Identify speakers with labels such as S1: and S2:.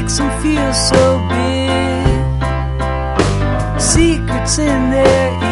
S1: makes them feel so big. Secrets in their